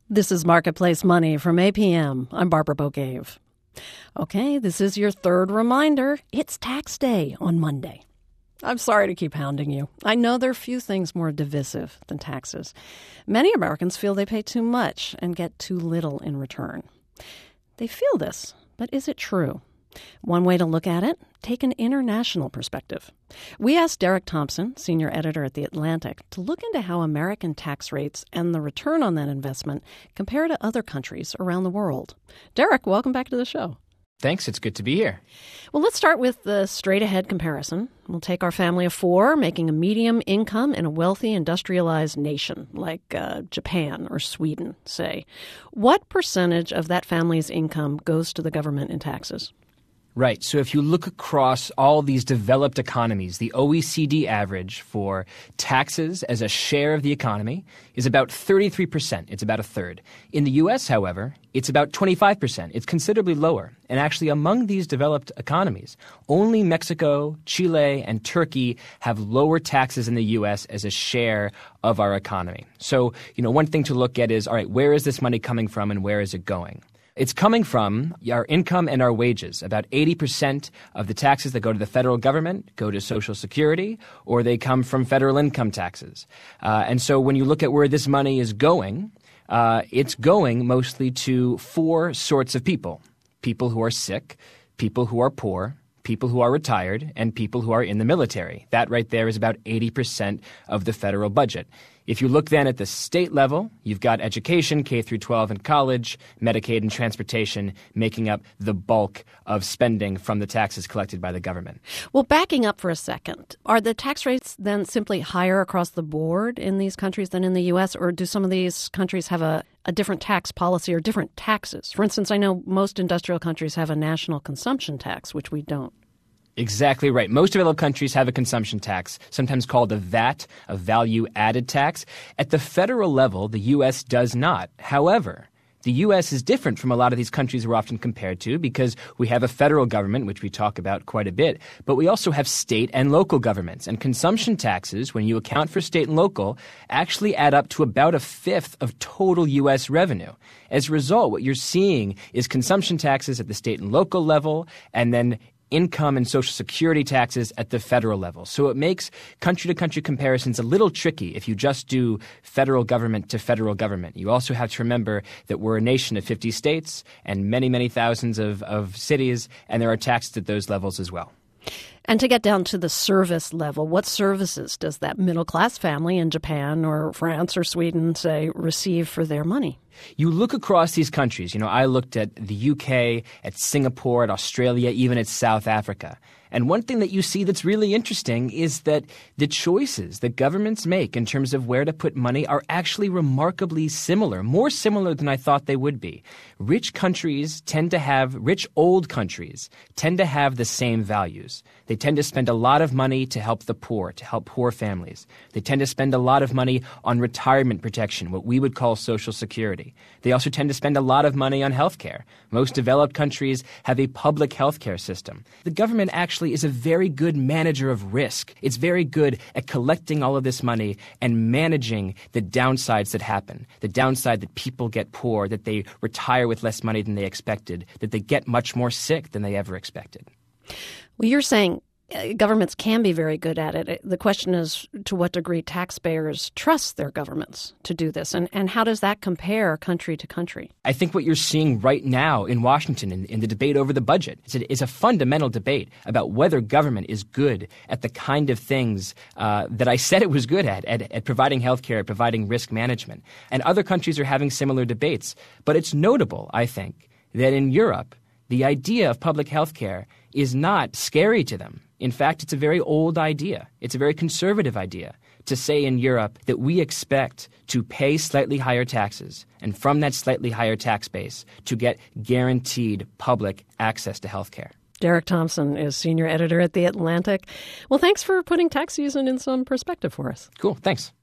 This is Marketplace Money from APM. I'm Barbara Bogave. Okay, this is your third reminder. It's tax day on Monday. I'm sorry to keep hounding you. I know there are few things more divisive than taxes. Many Americans feel they pay too much and get too little in return. They feel this, but is it true? One way to look at it, take an international perspective. We asked Derek Thompson, senior editor at The Atlantic, to look into how American tax rates and the return on that investment compare to other countries around the world. Derek, welcome back to the show. Thanks. It's good to be here. Well, let's start with the straight-ahead comparison. We'll take our family of four, making a medium income in a wealthy, industrialized nation like Japan or Sweden, say. What percentage of that family's income goes to the government in taxes? Right. So if you look across all these developed economies, the OECD average for taxes as a share of the economy is about 33%. It's about a third. In the U.S., however, it's about 25%. It's considerably lower. And actually, among these developed economies, only Mexico, Chile, and Turkey have lower taxes than the U.S. as a share of our economy. So, one thing to look at is, all right, where is this money coming from and where is it going? It's coming from our income and our wages. About 80% of the taxes that go to the federal government go to Social Security, or they come from federal income taxes. And so when you look at where this money is going, it's going mostly to four sorts of people. People who are sick, people who are poor, people who are retired, and people who are in the military. That right there is about 80% of the federal budget. If you look then at the state level, you've got education, K through 12 and college, Medicaid and transportation making up the bulk of spending from the taxes collected by the government. Well, backing up for a second, are the tax rates then simply higher across the board in these countries than in the U.S., or do some of these countries have a different tax policy or different taxes? For instance, I know most industrial countries have a national consumption tax, which we don't. Exactly right. Most developed countries have a consumption tax, sometimes called a VAT, a value-added tax. At the federal level, the U.S. does not. However, the U.S. is different from a lot of these countries we're often compared to because we have a federal government, which we talk about quite a bit, but we also have state and local governments. And consumption taxes, when you account for state and local, actually add up to about a fifth of total U.S. revenue. As a result, what you're seeing is consumption taxes at the state and local level, and then income and Social Security taxes at the federal level. So it makes country-to-country comparisons a little tricky if you just do federal government to federal government. You also have to remember that we're a nation of 50 states and many, many thousands of cities, and there are taxes at those levels as well. And to get down to the service level, what services does that middle-class family in Japan or France or Sweden, say, receive for their money? You look across these countries. I looked at the UK, at Singapore, at Australia, even at South Africa. And one thing that you see that's really interesting is that the choices that governments make in terms of where to put money are actually remarkably similar, more similar than I thought they would be. Rich old countries tend to have the same values. They tend to spend a lot of money to help the poor, to help poor families. They tend to spend a lot of money on retirement protection, what we would call Social Security. They also tend to spend a lot of money on health care. Most developed countries have a public health care system. The government actually is a very good manager of risk. It's very good at collecting all of this money and managing the downsides that happen. The downside that people get poor, that they retire with less money than they expected, that they get much more sick than they ever expected. Well, you're saying governments can be very good at it. The question is to what degree taxpayers trust their governments to do this, and how does that compare country to country? I think what you're seeing right now in Washington in the debate over the budget is a fundamental debate about whether government is good at the kind of things that I said it was good at providing health care, at providing risk management. And other countries are having similar debates. But it's notable, I think, that in Europe, the idea of public health care is not scary to them. In fact, it's a very old idea. It's a very conservative idea to say in Europe that we expect to pay slightly higher taxes and from that slightly higher tax base to get guaranteed public access to health care. Derek Thompson is senior editor at The Atlantic. Well, thanks for putting tax season in some perspective for us. Cool. Thanks.